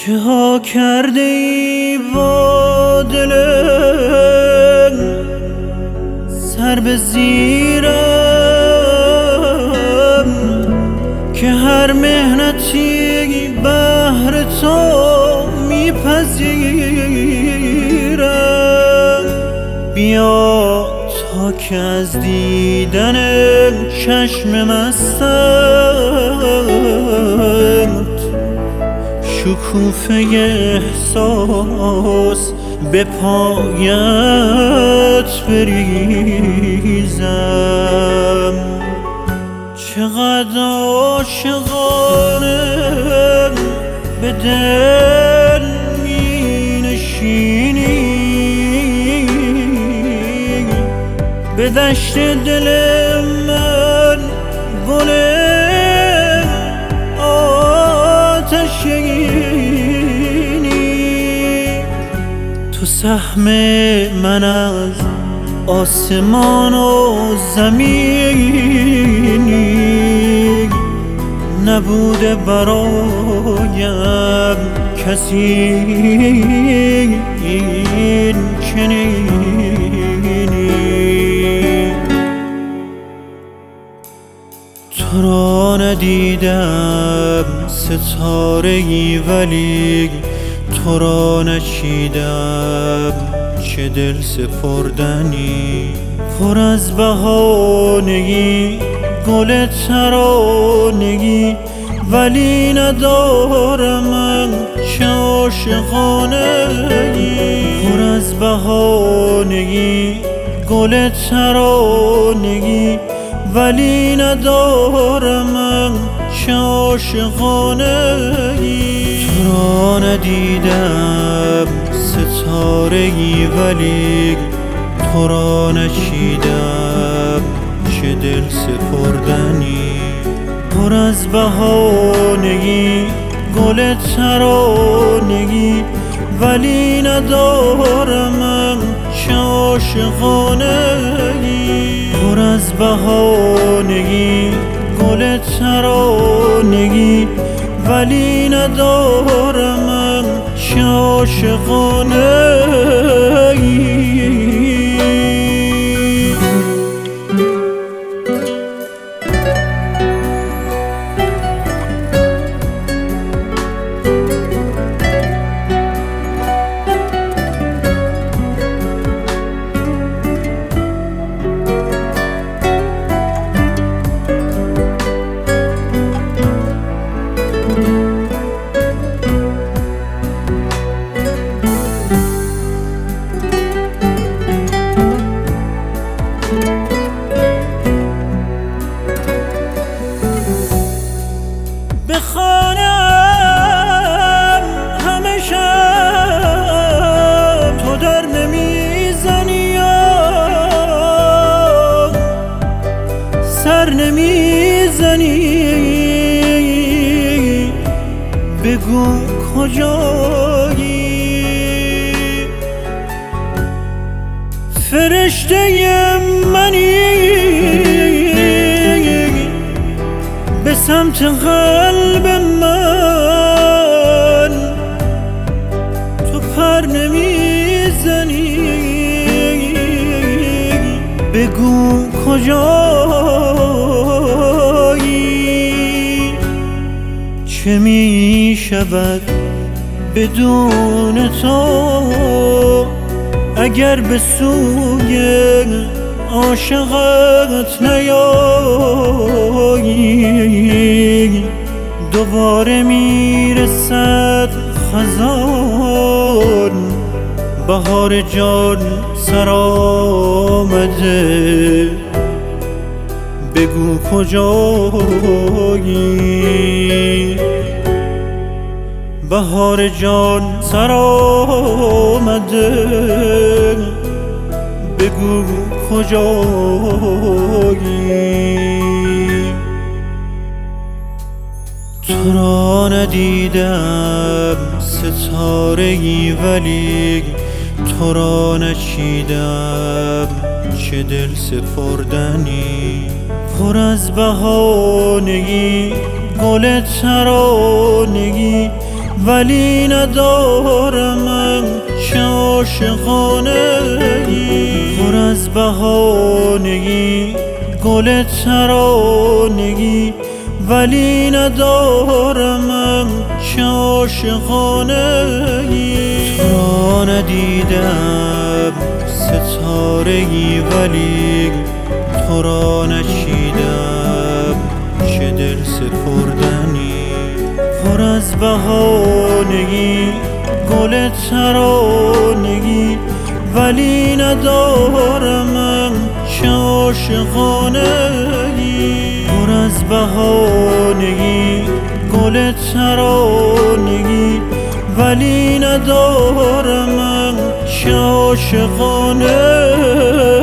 چه ها کرده ای با دلم سر به زیرم که هر مهنتی بهر تو میپذیرم. بیا تا که از دیدن چشم مستت شکوفه احساس به پایت بریزم. چقدر عاشقانه به دل می نشینی، به دشت دل من گل آتشینی. تو سهم من از آسمان و زمینی، نبوده برایم کسی این چنینی. تو را ندیدم ستاره‌ای ولی تو را نچیدم چه دل سپردنی. پر از بهانگی گل ترانگی ولی ندارم من چه عاشقانگی. پر از بهانگی گل ترانگی ولی ندارم من چه عاشقانگی. تو را ندیدم ستاره‌ای ولی تو را نچیدم چه دل سپردنی. پر از بهانگی گل ترانگی ولی ندارم من چه عاشقانگی. پر از بهانگی گل ترانگی ولی ندارم من چه عاشقانگی. بخوانم همه شب تو در نمیزنی یا سر نمیزنی. بگو کجایی فرشته منی، به سمت قلب من تو پر نمیزنی. بگو کجایی چه می شود بدون تو اگر به سوی عاشقت نیایی. دوباره میرسد خزان، بهار جان سر آمده. بگو کجایی بهار جان سر آمده. بگو کجایی. تو را ندیدم ستاره‌ای ولی تو را نچیدم چه دل سپردنی. پر از بهانگی گل ترانگی ولی ندارم چه عاشقانگی. پر از بهانگی گل ترانگی، ولی ندارم چه عاشقانگی. تو را ندیدم ستاره‌ای ولی تو را نچیدم چه دل سپردنی. پر از بهانگی گل ترانگی، ولی ندارم چه عاشقانگی. پر از بهانگی گل ترانگی، ولی ندارم چه عاشقانگی.